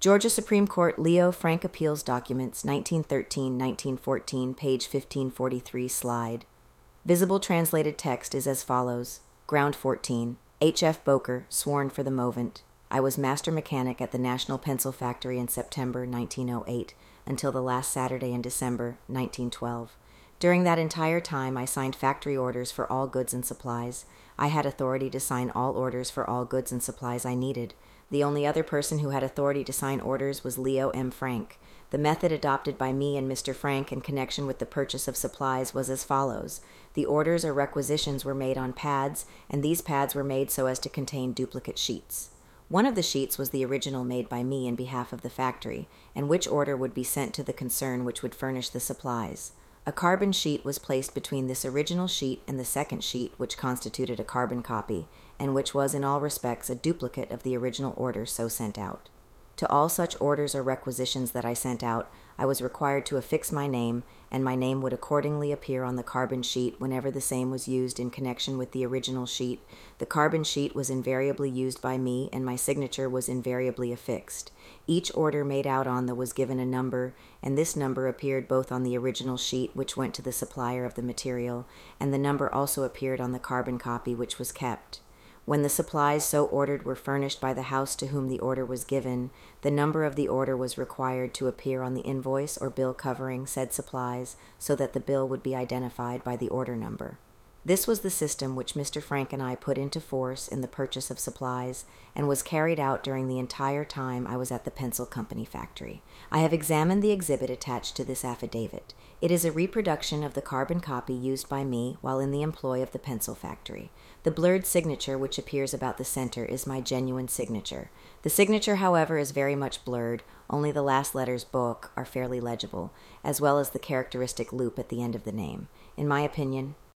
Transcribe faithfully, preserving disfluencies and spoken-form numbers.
Georgia Supreme Court Leo Frank Appeals Documents, nineteen thirteen to nineteen fourteen, page fifteen forty-three, slide. Visible translated text is as follows. Ground fourteen. H F Boker, sworn for the movant. I was master mechanic at the National Pencil Factory in September nineteen oh eight until the last Saturday in December nineteen twelve. During that entire time, I signed factory orders for all goods and supplies. I had authority to sign all orders for all goods and supplies I needed. The only other person who had authority to sign orders was Leo M. Frank. The method adopted by me and Mister Frank in connection with the purchase of supplies was as follows. The orders or requisitions were made on pads, and these pads were made so as to contain duplicate sheets. One of the sheets was the original made by me in behalf of the factory, and which order would be sent to the concern which would furnish the supplies. A carbon sheet was placed between this original sheet and the second sheet, which constituted a carbon copy, and which was in all respects a duplicate of the original order so sent out. To all such orders or requisitions that I sent out, I was required to affix my name, and my name would accordingly appear on the carbon sheet whenever the same was used in connection with the original sheet. The carbon sheet was invariably used by me, and my signature was invariably affixed. Each order made out on the was given a number, and this number appeared both on the original sheet, which went to the supplier of the material, and the number also appeared on the carbon copy, which was kept. When the supplies so ordered were furnished by the house to whom the order was given, the number of the order was required to appear on the invoice or bill covering said supplies, so that the bill would be identified by the order number. This was the system which Mister Frank and I put into force in the purchase of supplies, and was carried out during the entire time I was at the Pencil Company factory. I have examined the exhibit attached to this affidavit. It is a reproduction of the carbon copy used by me while in the employ of the pencil factory. The blurred signature which appears about the center is my genuine signature. The signature, however, is very much blurred. Only the last letters "book" are fairly legible, as well as the characteristic loop at the end of the name. In my opinion,